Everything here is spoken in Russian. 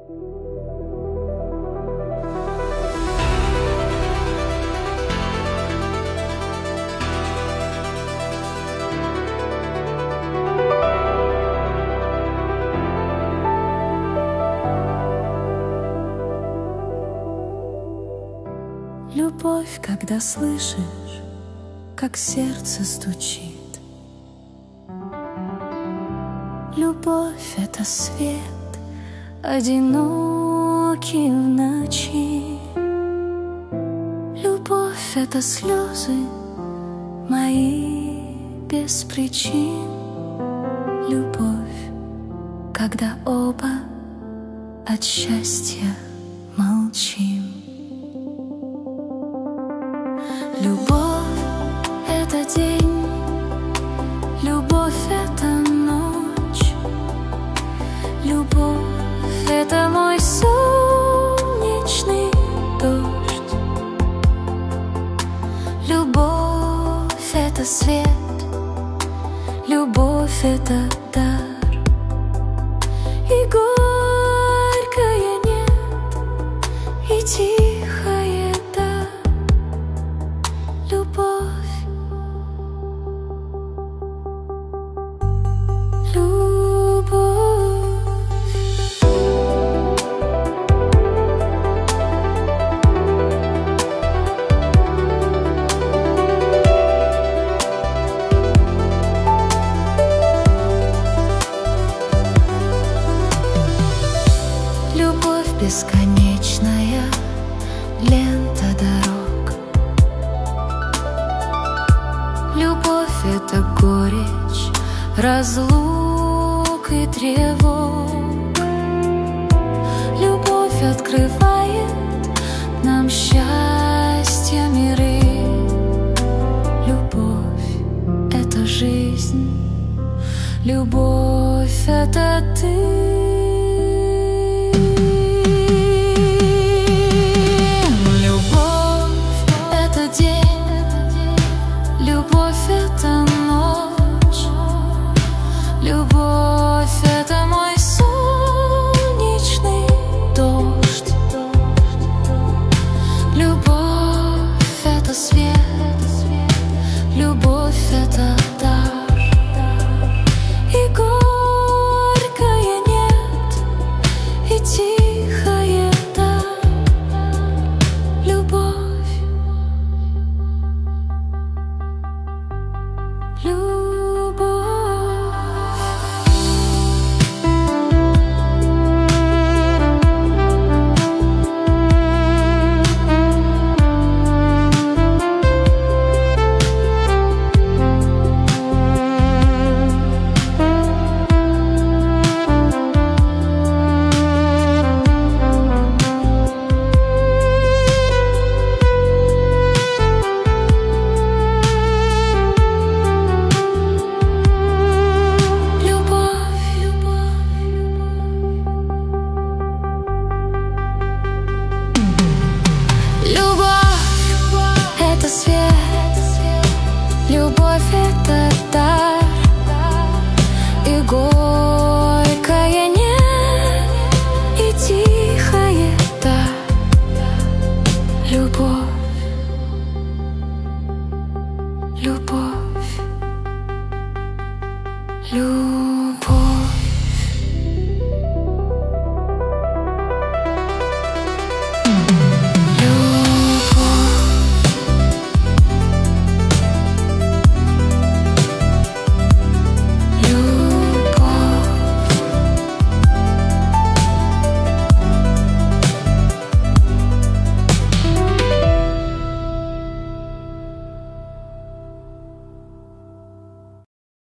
Любовь, когда слышишь, как сердце стучит. Любовь — это свет, одинокий в ночи. Любовь — это слезы мои без причин. Любовь, когда оба от счастья молчим. Любовь — это день, любовь — это ночь. Любовь — это мой солнечный дождь. Любовь — это свет, любовь — это дар. И горькое нет, и тихое да. Любовь. Бесконечная лента дорог. Любовь — это горечь разлук и тревог. Любовь открывает нам счастье миры. Любовь — это жизнь, любовь — это ты. Любовь — это ночь, любовь — это мой солнечный дождь. Любовь — это свет, любовь — это дар. И горькое нет, и тихое да. Любовь. Любовь — это свет, любовь — это